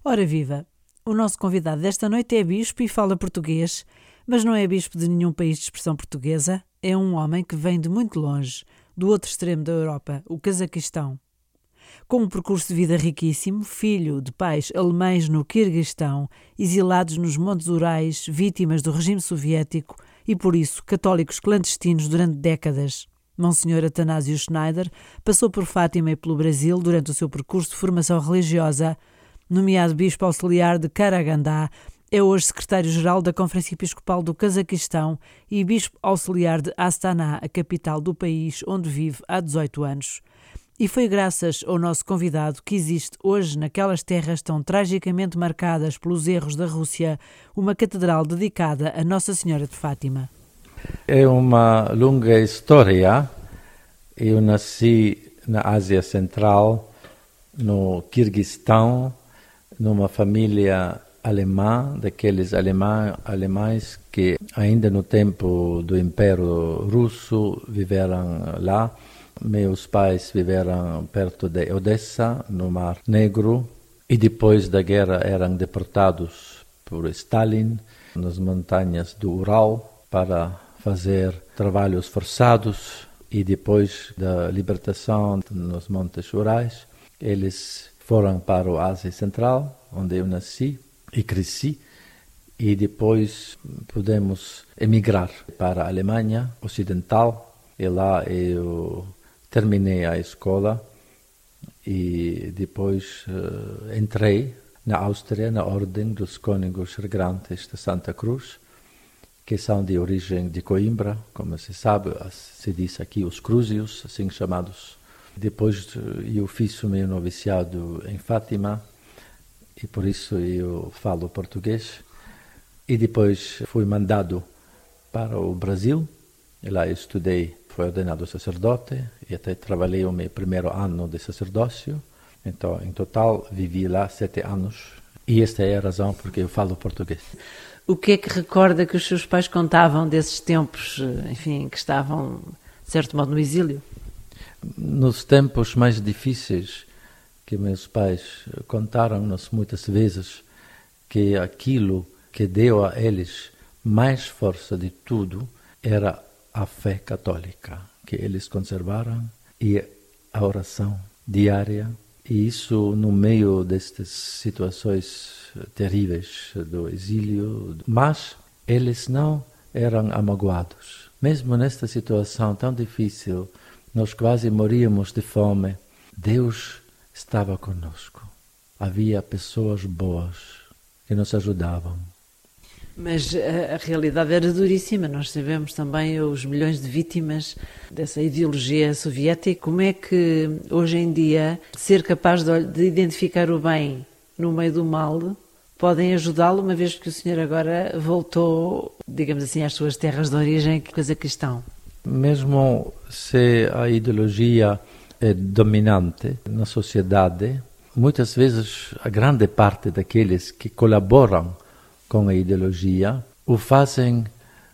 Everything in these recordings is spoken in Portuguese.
Ora viva! O nosso convidado desta noite é bispo e fala português, mas não é bispo de nenhum país de expressão portuguesa, é um homem que vem de muito longe, do outro extremo da Europa, o Cazaquistão. Com um percurso de vida riquíssimo, filho de pais alemães no Quirguistão, exilados nos Montes Urais, vítimas do regime soviético e, por isso, católicos clandestinos durante décadas. Monsenhor Atanásio Schneider passou por Fátima e pelo Brasil durante o seu percurso de formação religiosa. Nomeado bispo auxiliar de Karagandá, é hoje secretário-geral da Conferência Episcopal do Cazaquistão e bispo auxiliar de Astana, a capital do país, onde vive há 18 anos. E foi graças ao nosso convidado que existe hoje, naquelas terras tão tragicamente marcadas pelos erros da Rússia, uma catedral dedicada a Nossa Senhora de Fátima. É uma longa história. Eu nasci na Ásia Central, no Quirguistão, numa família alemã, daqueles alemães que ainda no tempo do Império Russo viveram lá. Meus pais viveram perto de Odessa, no Mar Negro, e depois da guerra eram deportados por Stalin nas montanhas do Ural para fazer trabalhos forçados, e depois da libertação nos Montes Urais, eles foram para a Ásia Central, onde eu nasci e cresci, e depois pudemos emigrar para a Alemanha Ocidental, e lá eu terminei a escola e depois entrei na Áustria, na Ordem dos Cônegos Regrantes de Santa Cruz, que são de origem de Coimbra, como se sabe, se diz aqui os Crúzios, assim chamados. Depois eu fiz o meu noviciado em Fátima, e por isso eu falo português. E depois fui mandado para o Brasil, e lá eu estudei, fui ordenado sacerdote, e até trabalhei o meu primeiro ano de sacerdócio. Então, em total, vivi lá 7 anos, e esta é a razão porque eu falo português. O que é que recorda que os seus pais contavam desses tempos, enfim, que estavam, de certo modo, no exílio? Nos tempos mais difíceis que meus pais contaram-nos muitas vezes, que aquilo que deu a eles mais força de tudo era a fé católica, que eles conservaram, e a oração diária. E isso no meio destas situações terríveis do exílio. Mas eles não eram amagoados. Mesmo nesta situação tão difícil, nós quase moríamos de fome, Deus estava conosco. Havia pessoas boas que nos ajudavam. Mas a realidade era duríssima. Nós sabemos também os milhões de vítimas dessa ideologia soviética. Como é que, hoje em dia, ser capaz de identificar o bem no meio do mal podem ajudá-lo, uma vez que o senhor agora voltou, digamos assim, às suas terras de origem, que Cazaquistão? Mesmo se a ideologia é dominante na sociedade, muitas vezes a grande parte daqueles que colaboram com a ideologia o fazem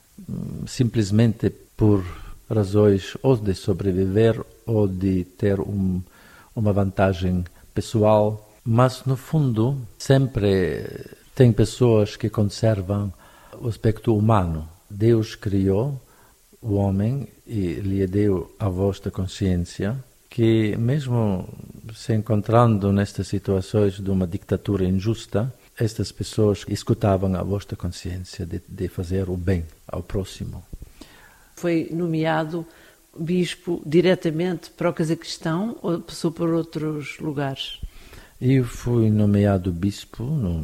simplesmente por razões ou de sobreviver ou de ter uma vantagem pessoal, mas no fundo sempre tem pessoas que conservam o aspecto humano. Deus criou o homem e lhe deu a voz da consciência, que mesmo se encontrando nestas situações de uma ditadura injusta, estas pessoas escutavam a voz da consciência de fazer o bem ao próximo. Foi nomeado bispo diretamente para o Cazaquistão ou passou por outros lugares? Eu fui nomeado bispo em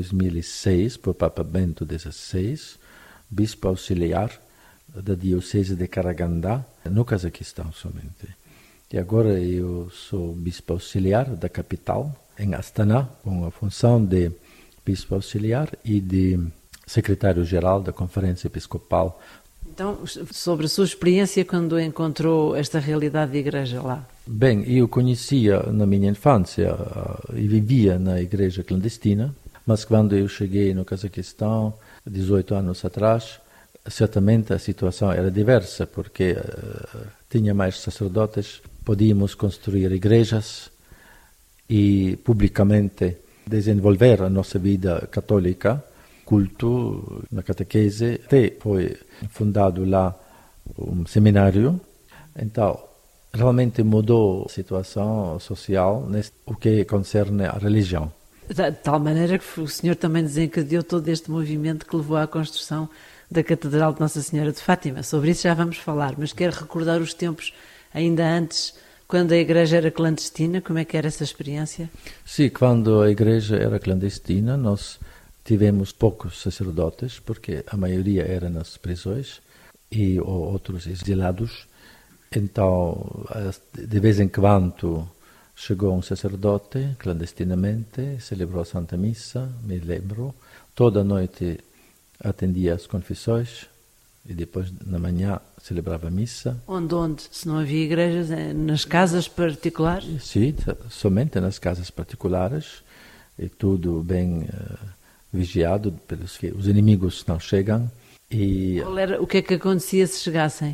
2006 por Papa Bento XVI, bispo auxiliar da Diocese de Karagandá, no Cazaquistão somente. E agora eu sou bispo auxiliar da capital, em Astana, com a função de bispo auxiliar e de secretário-geral da Conferência Episcopal. Então, sobre a sua experiência quando encontrou esta realidade de igreja lá? Bem, eu conhecia na minha infância e vivia na igreja clandestina, mas quando eu cheguei no Cazaquistão, 18 anos atrás, certamente a situação era diversa, porque tinha mais sacerdotes, podíamos construir igrejas e publicamente desenvolver a nossa vida católica, culto, na catequese. Até foi fundado lá um seminário. Então, realmente mudou a situação social o que concerne a religião. De tal maneira que o senhor também desencadeou todo este movimento que levou à construção da Catedral de Nossa Senhora de Fátima. Sobre isso já vamos falar, mas quero recordar os tempos ainda antes, quando a igreja era clandestina. Como é que era essa experiência? Sim, quando a igreja era clandestina, nós tivemos poucos sacerdotes, porque a maioria era nas prisões e outros exilados. Então, de vez em quando, chegou um sacerdote, clandestinamente, celebrou a Santa Missa, me lembro. Toda noite atendia as confissões e depois, na manhã, celebrava a missa. Onde? Se não havia igrejas, nas casas particulares? Sim, somente nas casas particulares. E tudo bem vigiado, pelos que os inimigos não chegam. E O que é que acontecia se chegassem?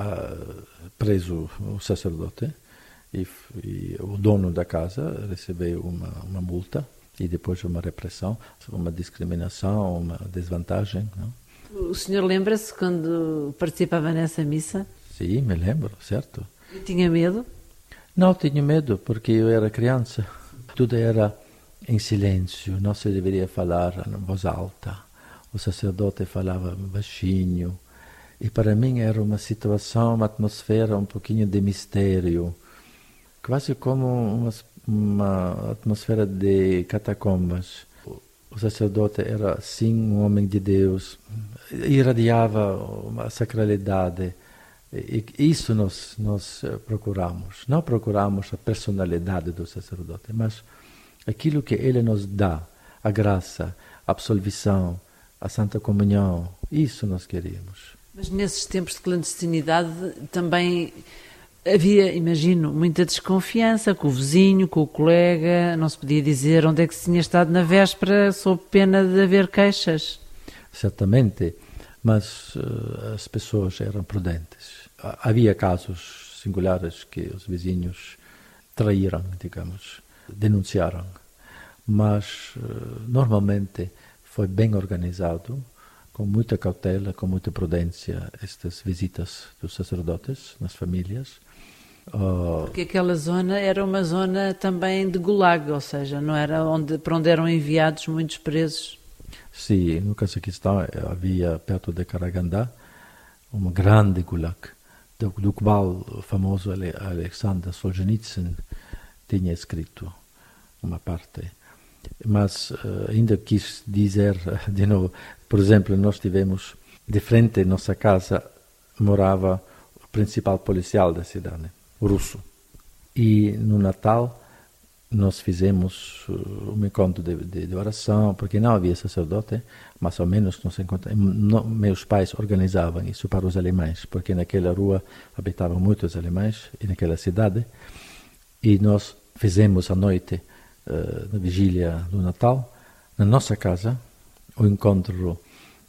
Preso o sacerdote e o dono da casa recebeu uma multa e depois uma repressão, uma discriminação, uma desvantagem. Não? O senhor lembra-se quando participava nessa missa? Sim, me lembro, certo. E tinha medo? Não tinha medo, porque eu era criança. Tudo era em silêncio, não se deveria falar em voz alta. O sacerdote falava baixinho. E para mim era uma situação, uma atmosfera um pouquinho de mistério. Quase como uma atmosfera de catacombas. O sacerdote era, sim, um homem de Deus. Irradiava uma sacralidade. E isso nós procuramos. Não procuramos a personalidade do sacerdote, mas aquilo que ele nos dá, a graça, a absolvição, a Santa Comunhão, isso nós queríamos. Mas nesses tempos de clandestinidade também havia, imagino, muita desconfiança com o vizinho, com o colega, não se podia dizer onde é que se tinha estado na véspera sob pena de haver queixas. Certamente, mas as pessoas eram prudentes. Havia casos singulares que os vizinhos traíram, digamos, denunciaram, mas normalmente foi bem organizado, com muita cautela, com muita prudência, estas visitas dos sacerdotes nas famílias. Porque aquela zona era uma zona também de gulag, ou seja, não era para onde eram enviados muitos presos. Sim, no Cazaquistão havia, perto de Karagandá, um grande gulag, do qual o famoso Alexander Solzhenitsyn tinha escrito uma parte. Mas ainda quis dizer de novo, por exemplo, nós tivemos, de frente à nossa casa, morava o principal policial da cidade, o russo. E no Natal nós fizemos um encontro de oração, porque não havia sacerdote, mas ao menos nos encontramos. Meus pais organizavam isso para os alemães, porque naquela rua habitavam muitos alemães, e naquela cidade, e nós fizemos à noite, na vigília do Natal, na nossa casa, o encontro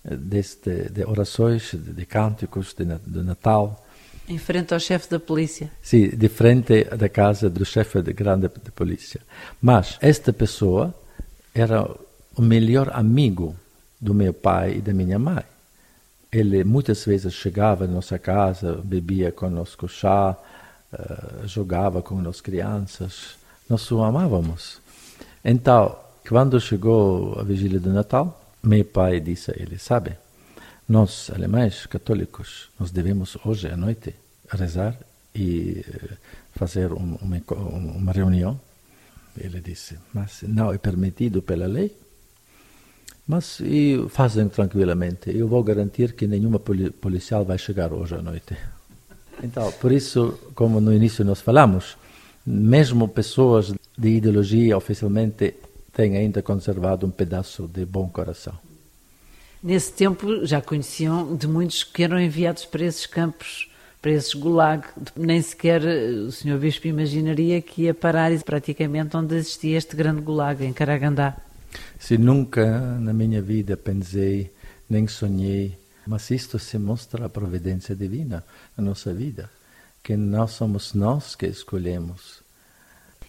de orações, de cânticos de Natal. Em frente ao chefe da polícia? Sim, de frente da casa do chefe grande de polícia. Mas esta pessoa era o melhor amigo do meu pai e da minha mãe. Ele muitas vezes chegava à nossa casa, bebia conosco chá, jogava com as crianças. Nós o amávamos. Então, quando chegou a vigília do Natal, meu pai disse a ele, sabe, nós, alemães católicos, nós devemos hoje à noite rezar e fazer uma reunião. Ele disse, mas não é permitido pela lei, mas fazem tranquilamente. Eu vou garantir que nenhuma policial vai chegar hoje à noite. Então, por isso, como no início nós falamos, mesmo pessoas de ideologia oficialmente têm ainda conservado um pedaço de bom coração. Nesse tempo já conheciam de muitos que eram enviados para esses campos, para esses gulag. Nem sequer o Sr. Bispo imaginaria que ia parar praticamente onde existia este grande gulag, em Karagandá. Se nunca na minha vida pensei, nem sonhei, mas isto se mostra a providência divina na nossa vida, que não somos nós que escolhemos.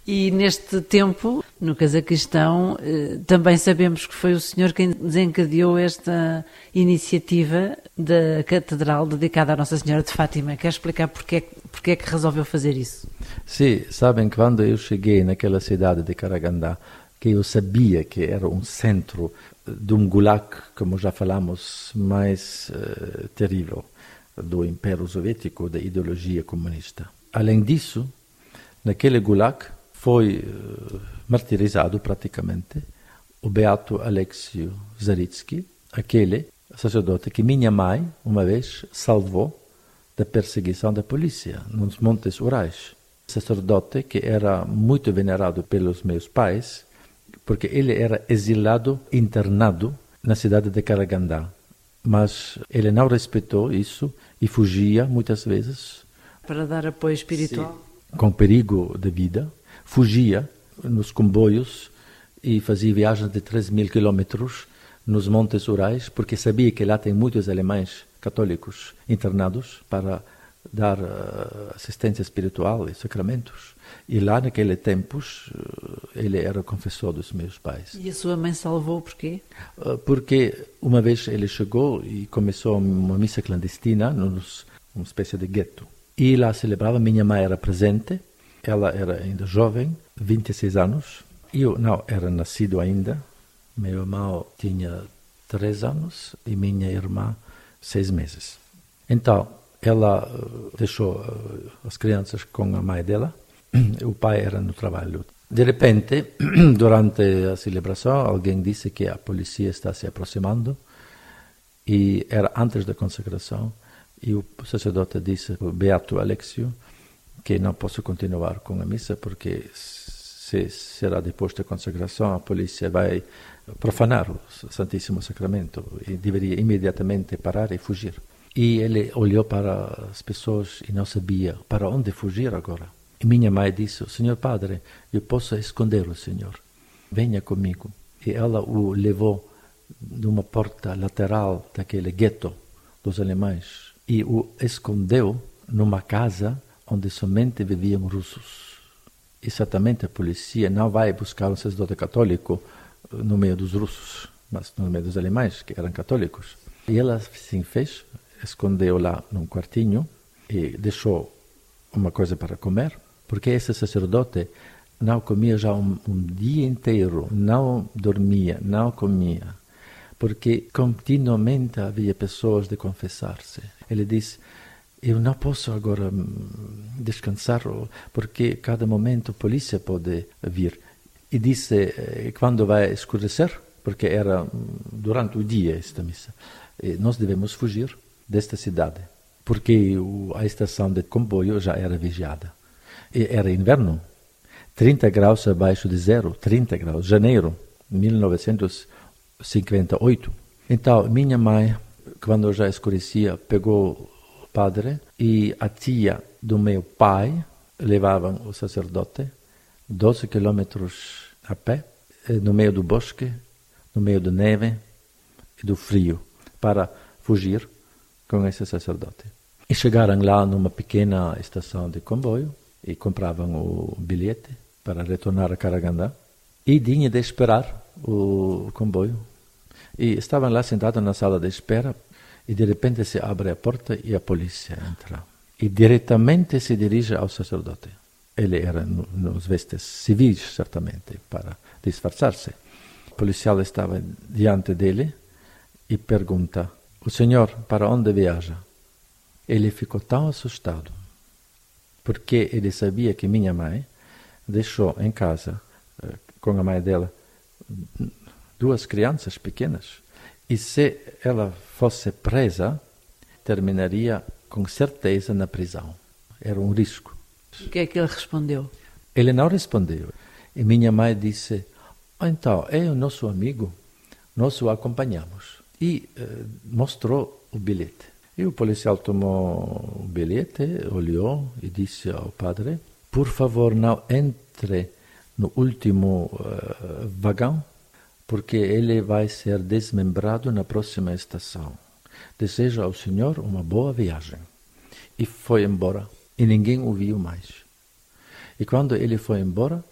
E neste tempo, no Cazaquistão, também sabemos que foi o senhor quem desencadeou esta iniciativa da Catedral dedicada à Nossa Senhora de Fátima. Quer explicar porque é que resolveu fazer isso? Sim, sabem, quando eu cheguei naquela cidade de Karagandá, que eu sabia que era um centro de um gulag, como já falamos, mais terrível do Império Soviético, da ideologia comunista. Além disso, naquele gulag foi martirizado praticamente o beato Alexio Zaritsky, aquele sacerdote que minha mãe, uma vez, salvou da perseguição da polícia nos Montes Urais. Sacerdote que era muito venerado pelos meus pais, porque ele era exilado, internado na cidade de Karagandá. Mas ele não respeitou isso e fugia muitas vezes. Para dar apoio espiritual? Sim, com perigo de vida. Fugia nos comboios e fazia viagens de 3.000 quilômetros nos Montes Urais, porque sabia que lá tem muitos alemães católicos internados para dar assistência espiritual e sacramentos. E lá, naqueles tempos, ele era confessor dos meus pais. E a sua mãe salvou por quê? Porque uma vez ele chegou e começou uma missa clandestina, uma espécie de gueto. E lá celebrava, minha mãe era presente, ela era ainda jovem, 26 anos. Eu não era nascido ainda, meu irmão tinha 3 anos e minha irmã 6 meses. Então, ela deixou as crianças com a mãe dela, o pai era no trabalho. De repente, durante a celebração, alguém disse que a polícia está se aproximando e era antes da consagração e o sacerdote disse ao beato Alexio que não posso continuar com a missa porque se será depois da consagração a polícia vai profanar o Santíssimo Sacramento e deveria imediatamente parar e fugir. E ele olhou para as pessoas e não sabia para onde fugir agora. E minha mãe disse, Senhor Padre, eu posso esconder o Senhor, venha comigo. E ela o levou de uma porta lateral daquele gueto dos alemães e o escondeu numa casa onde somente viviam russos. Exatamente, a polícia não vai buscar um sacerdote católico no meio dos russos, mas no meio dos alemães, que eram católicos. E ela assim fez, escondeu lá num quartinho e deixou uma coisa para comer, porque esse sacerdote não comia já um dia inteiro, não dormia, não comia, porque continuamente havia pessoas de confessar-se. Ele disse, eu não posso agora descansar, porque cada momento a polícia pode vir. E disse, quando vai escurecer, porque era durante o dia esta missa, nós devemos fugir desta cidade, porque a estação de comboio já era vigiada. E era inverno, 30 graus abaixo de zero, 30 graus, janeiro de 1958. Então, minha mãe, quando já escurecia, pegou o padre e a tia do meu pai levavam o sacerdote 12 quilômetros a pé, no meio do bosque, no meio da neve e do frio, para fugir com esse sacerdote. E chegaram lá numa pequena estação de comboio e compravam o bilhete para retornar a Karagandá e tinha de esperar o comboio. E estavam lá sentados na sala de espera e de repente se abre a porta e a polícia entra. E diretamente se dirige ao sacerdote. Ele era nos vestes civis, certamente, para disfarçar-se. O policial estava diante dele e pergunta, o senhor para onde viaja? Ele ficou tão assustado, porque ele sabia que minha mãe deixou em casa, com a mãe dela, 2 crianças pequenas. E se ela fosse presa, terminaria com certeza na prisão. Era um risco. O que é que ele respondeu? Ele não respondeu. E minha mãe disse, então, é o nosso amigo, nós o acompanhamos. E mostrou o bilhete. E o policial tomou o bilhete, olhou e disse ao padre, por favor, não entre no último vagão, porque ele vai ser desmembrado na próxima estação. Desejo ao senhor uma boa viagem. E foi embora. E ninguém o viu mais. E quando ele foi embora,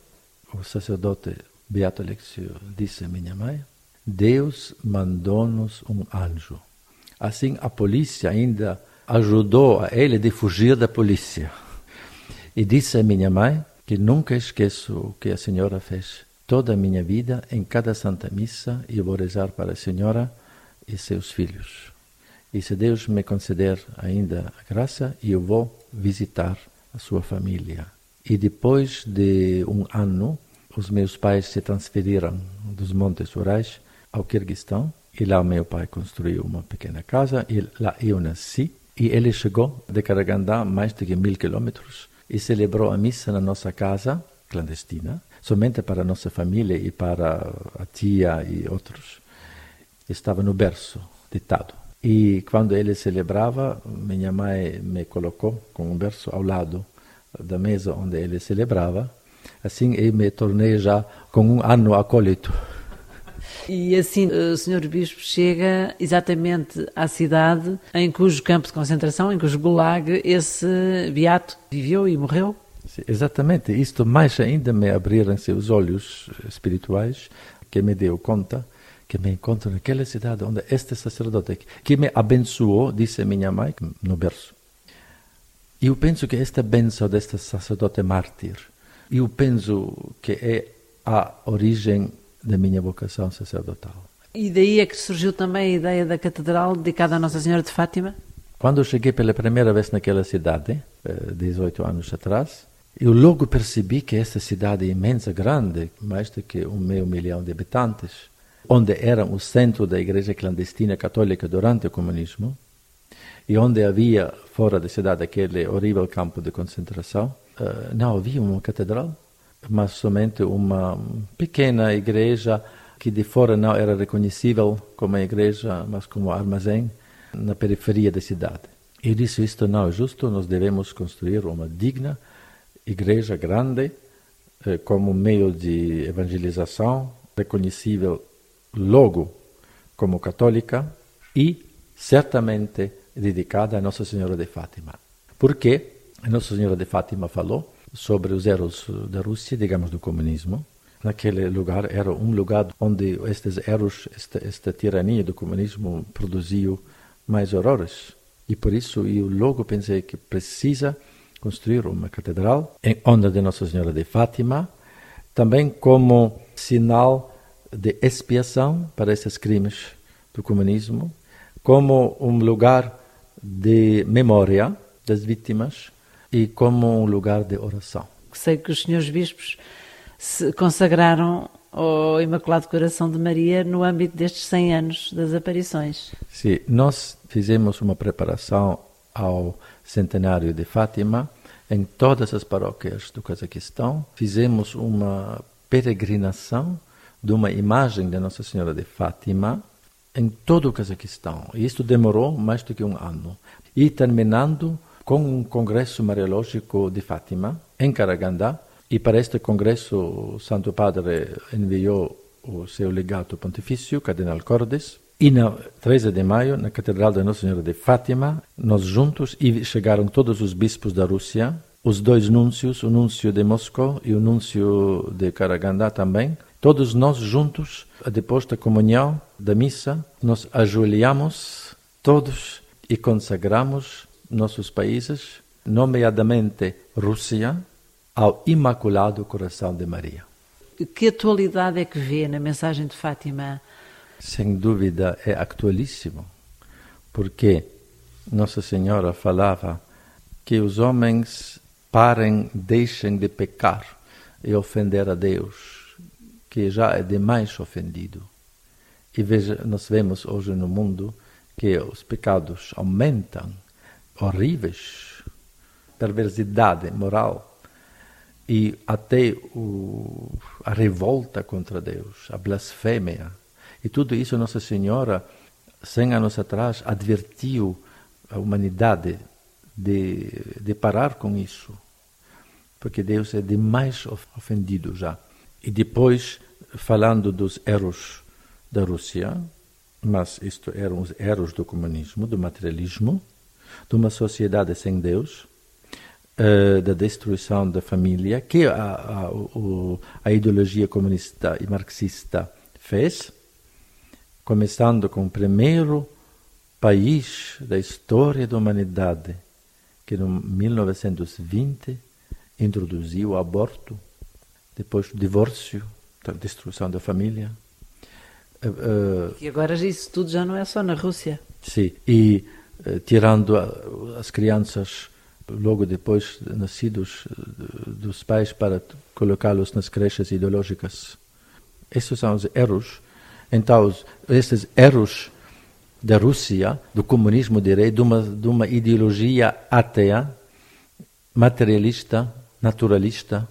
o sacerdote Beato Alexio disse a minha mãe: Deus mandou-nos um anjo. Assim, a polícia ainda ajudou a ele de fugir da polícia. E disse a minha mãe que nunca esqueço o que a senhora fez. Toda a minha vida, em cada Santa Missa, eu vou rezar para a senhora e seus filhos. E se Deus me conceder ainda a graça, eu vou visitar a sua família. E depois de um ano, os meus pais se transferiram dos Montes Urais ao Quirguistão. E lá meu pai construiu uma pequena casa, e lá eu nasci. E ele chegou de Karagandá mais de 1.000 quilômetros e celebrou a missa na nossa casa clandestina, somente para a nossa família e para a tia e outros. Estava no berço, deitado. E quando ele celebrava, minha mãe me colocou com um berço ao lado da mesa onde ele celebrava. Assim eu me tornei já com um ano acólito. E assim o Sr. Bispo chega exatamente à cidade em cujo campo de concentração, em cujo gulag, esse beato viveu e morreu? Sim, exatamente. Isto mais ainda me abriram-se os olhos espirituais, que me deu conta que me encontro naquela cidade onde este sacerdote, que me abençoou, disse minha mãe, no berço. Eu penso que esta bênção deste sacerdote mártir, eu penso que é a origem da minha vocação sacerdotal. E daí é que surgiu também a ideia da catedral dedicada a Nossa Senhora de Fátima? Quando eu cheguei pela primeira vez naquela cidade, 18 anos atrás, eu logo percebi que essa cidade imensa, grande, mais do que 1,5 milhão de habitantes, onde era o centro da igreja clandestina católica durante o comunismo, e onde havia, fora da cidade, aquele horrível campo de concentração, não havia uma catedral, mas somente uma pequena igreja que de fora não era reconhecível como igreja, mas como armazém na periferia da cidade. E disse, isto não é justo, nós devemos construir uma digna igreja grande, como meio de evangelização, reconhecível logo como católica e certamente dedicada a Nossa Senhora de Fátima. Porque a Nossa Senhora de Fátima falou sobre os erros da Rússia, digamos, do comunismo. Naquele lugar era um lugar onde estes erros, esta tirania do comunismo produziu mais horrores. E por isso eu logo pensei que precisa construir uma catedral em honra de Nossa Senhora de Fátima, também como sinal de expiação para esses crimes do comunismo, como um lugar de memória das vítimas e como um lugar de oração. Sei que os senhores bispos se consagraram ao Imaculado Coração de Maria no âmbito destes 100 anos das aparições. Sim, nós fizemos uma preparação ao centenário de Fátima em todas as paróquias do Cazaquistão. Fizemos uma peregrinação de uma imagem de Nossa Senhora de Fátima em todo o Cazaquistão. E isto demorou mais do que um ano. E terminando com um congresso mariológico de Fátima, em Karagandá. E para este congresso, o Santo Padre enviou o seu legato pontifício, Cardenal Cordes. E na 13 de maio, na Catedral da Nossa Senhora de Fátima, nós juntos, e chegaram todos os bispos da Rússia, os dois núncios, o núncio de Moscou e o núncio de Karagandá também. Todos nós juntos, depois da comunhão, da missa, nos ajoelhamos todos e consagramos nossos países, nomeadamente Rússia, ao Imaculado Coração de Maria. Que atualidade é que vê na mensagem de Fátima? Sem dúvida é atualíssimo, porque Nossa Senhora falava que os homens parem, deixem de pecar e ofender a Deus, que já é demais ofendido. E veja, nós vemos hoje no mundo que os pecados aumentam, horríveis, perversidade moral, e até a revolta contra Deus, a blasfêmia. E tudo isso Nossa Senhora, 100 anos atrás, advertiu a humanidade de parar com isso, porque Deus é demais ofendido já. E depois, falando dos erros da Rússia, mas isto eram os erros do comunismo, do materialismo, de uma sociedade sem Deus, da destruição da família que a ideologia comunista e marxista fez, começando com o primeiro país da história da humanidade que, em 1920, introduziu o aborto, depois o divórcio, a destruição da família. E agora isso tudo já não é só na Rússia. Sim, e tirando as crianças logo depois nascidos dos pais para colocá-los nas creches ideológicas. Esses são os erros. Então, esses erros da Rússia, do comunismo, direi, de uma ideologia ateia, materialista, naturalista.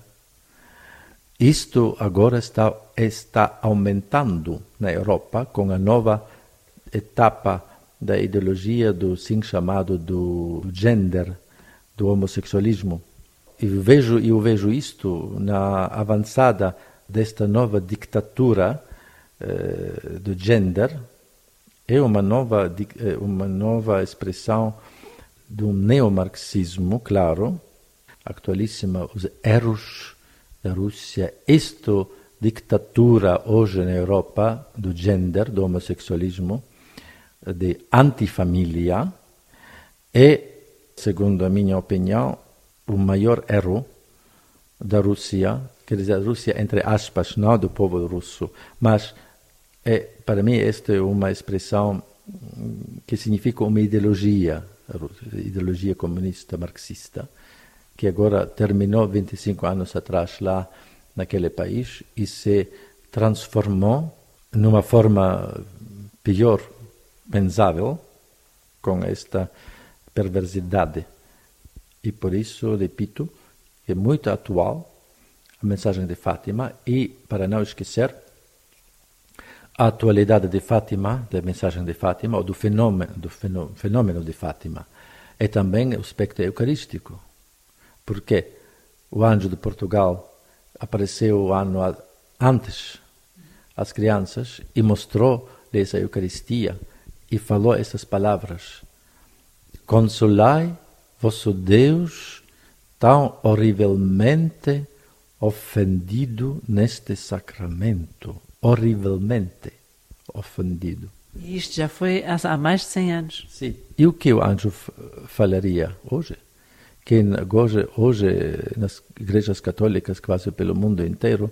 Isto agora está aumentando na Europa com a nova etapa da ideologia do assim chamado do gender, do homossexualismo. Eu vejo isto na avançada desta nova ditadura do gender. É uma nova expressão do neomarxismo, claro, atualíssima, os erros da Rússia. Esta ditadura hoje na Europa do gender, do homossexualismo, de antifamília, é, segundo a minha opinião, o maior erro da Rússia, quer dizer, a Rússia entre aspas, não do povo russo, mas para mim esta é uma expressão que significa uma ideologia comunista marxista, que agora terminou 25 anos atrás lá naquele país e se transformou numa forma pior pensável com esta perversidade. E por isso, repito, é muito atual a mensagem de Fátima e, para não esquecer, a atualidade de Fátima, da mensagem de Fátima, ou do fenômeno de Fátima, é também o aspecto eucarístico. Porque o anjo de Portugal apareceu ano antes às crianças e mostrou-lhes a Eucaristia e falou essas palavras: consolai vosso Deus tão horrivelmente ofendido neste sacramento. Horrivelmente ofendido. E isto já foi há mais de 100 anos. Sim. E o que o anjo falaria hoje? Que hoje nas igrejas católicas, quase pelo mundo inteiro,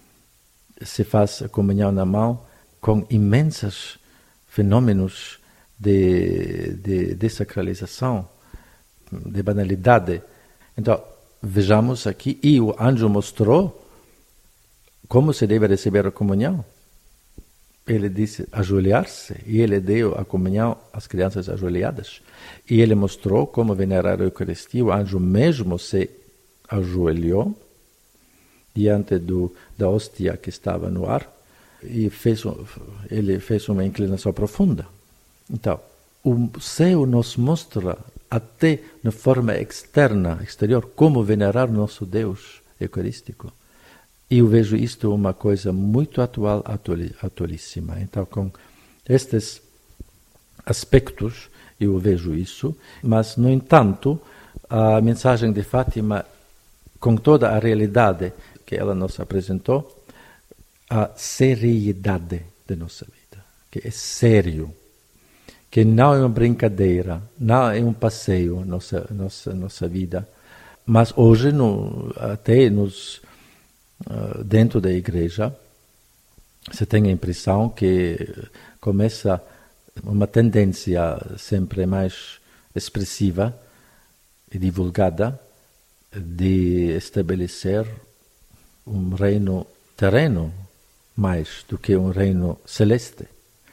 se faz a comunhão na mão com imensos fenômenos de desacralização, de banalidade. Então, vejamos aqui, e o anjo mostrou como se deve receber a comunhão. Ele disse ajoelhar-se, e ele deu a comunhão às crianças ajoelhadas. E ele mostrou como venerar a Eucaristia. O anjo mesmo se ajoelhou diante da hóstia que estava no ar e ele fez uma inclinação profunda. Então, o céu nos mostra até na forma exterior, como venerar nosso Deus eucarístico. E eu vejo isto uma coisa muito atualíssima. Então, com estes aspectos, eu vejo isso, mas, no entanto, a mensagem de Fátima, com toda a realidade que ela nos apresentou, a seriedade da nossa vida, que é sério, que não é uma brincadeira, não é um passeio nossa vida, mas hoje até dentro da igreja se tem a impressão que começa uma tendência sempre mais expressiva e divulgada de estabelecer um reino terreno mais do que um reino celeste,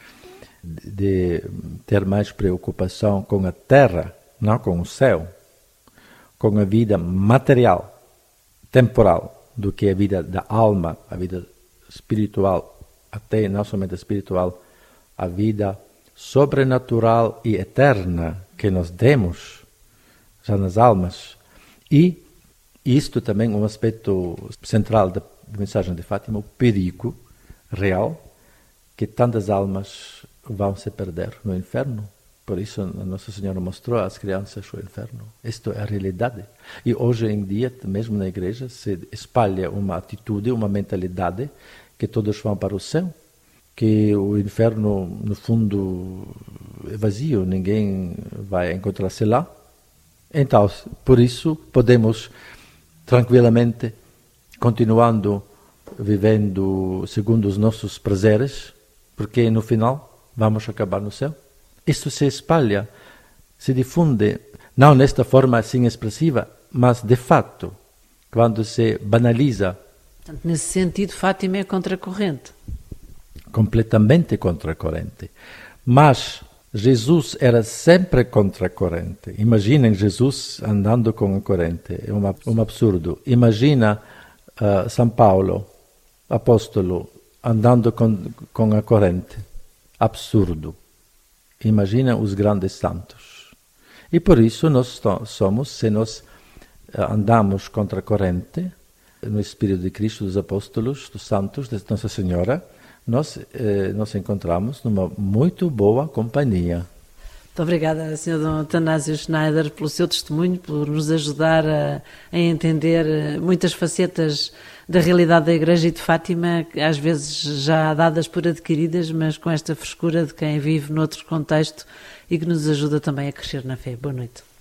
de ter mais preocupação com a terra, não com o céu, com a vida material, temporal, do que a vida da alma, a vida espiritual, até não somente espiritual, a vida sobrenatural e eterna que nós temos já nas almas. E isto também é um aspecto central da mensagem de Fátima, o perigo real que tantas almas vão se perder no inferno Por isso, a Nossa Senhora mostrou às crianças o inferno. Isto é a realidade. E hoje em dia, mesmo na igreja, se espalha uma atitude, uma mentalidade que todos vão para o céu, que o inferno, no fundo, é vazio, ninguém vai encontrar-se lá. Então, por isso, podemos tranquilamente, continuando vivendo segundo os nossos prazeres, porque no final vamos acabar no céu. Isso se espalha, se difunde, não nesta forma assim expressiva, mas de fato, quando se banaliza. Portanto, nesse sentido, Fátima é contracorrente. Completamente contracorrente. Mas Jesus era sempre contracorrente. Imaginem Jesus andando com a corrente, é um absurdo. Imagina São Paulo, apóstolo, andando com a corrente. Absurdo. Imagina os grandes santos. E por isso nós somos, se nós andamos contra a corrente, no Espírito de Cristo, dos apóstolos, dos santos, de Nossa Senhora, nós nos encontramos numa muito boa companhia. Muito obrigada, Sr. Dom Atanásio Schneider, pelo seu testemunho, por nos ajudar a entender muitas facetas da realidade da Igreja e de Fátima, às vezes já dadas por adquiridas, mas com esta frescura de quem vive noutro contexto e que nos ajuda também a crescer na fé. Boa noite.